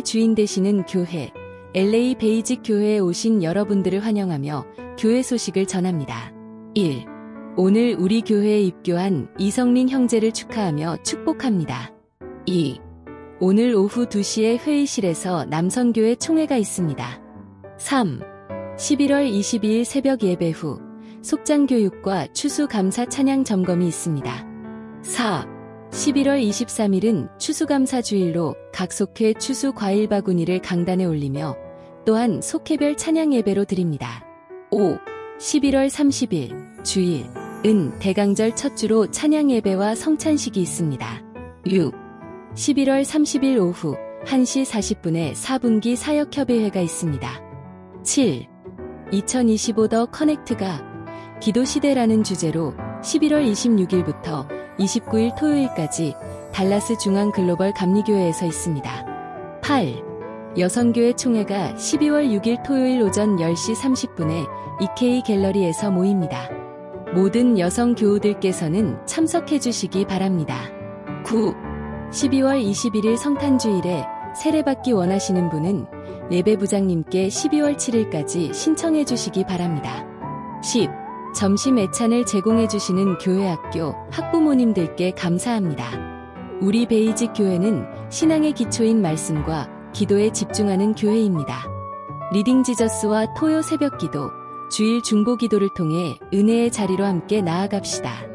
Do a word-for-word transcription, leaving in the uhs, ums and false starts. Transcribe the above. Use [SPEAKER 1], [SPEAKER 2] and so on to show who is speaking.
[SPEAKER 1] 하나님이 주인 되시는 교회, 엘에이 베이직 교회에 오신 여러분들을 환영하며 교회 소식을 전합니다. 일. 오늘 우리 교회에 입교한 이성린 형제를 축하하며 축복합니다. 이. 오늘 오후 두 시에 회의실에서 남선교회 총회가 있습니다. 삼. 십일월 이십이일 새벽 예배 후 속장교육과 추수감사 찬양 점검이 있습니다. 사. 십일월 이십삼일은 추수감사주일로 각 속회 추수과일 바구니를 강단에 올리며 또한 속회별 찬양 예배로 드립니다. 오. 십일월 삼십일 주일은 대강절 첫 주로 찬양 예배와 성찬식이 있습니다. 육. 십일월 삼십일 오후 한 시 사십 분에 사분기 사역협의회가 있습니다. 칠. 이천이십오 더 커넥트가 기도시대라는 주제로 십일월 이십육일부터 이십구일 토요일까지 달라스 중앙 글로벌 감리교회에서 있습니다. 팔. 여성교회 총회가 십이월 육일 토요일 오전 열 시 삼십 분에 이케이 갤러리에서 모입니다. 모든 여성 교우들께서는 참석해 주시기 바랍니다. 구. 십이월 이십일일 성탄주일에 세례받기 원하시는 분은 예배부장님께 십이월 칠일까지 신청해 주시기 바랍니다. 십. 점심 애찬을 제공해 주시는 교회학교 학부모님들께 감사합니다. 우리 베이직 교회는 신앙의 기초인 말씀과 기도에 집중하는 교회입니다. 리딩 지저스와 토요 새벽 기도, 주일 중보 기도를 통해 은혜의 자리로 함께 나아갑시다.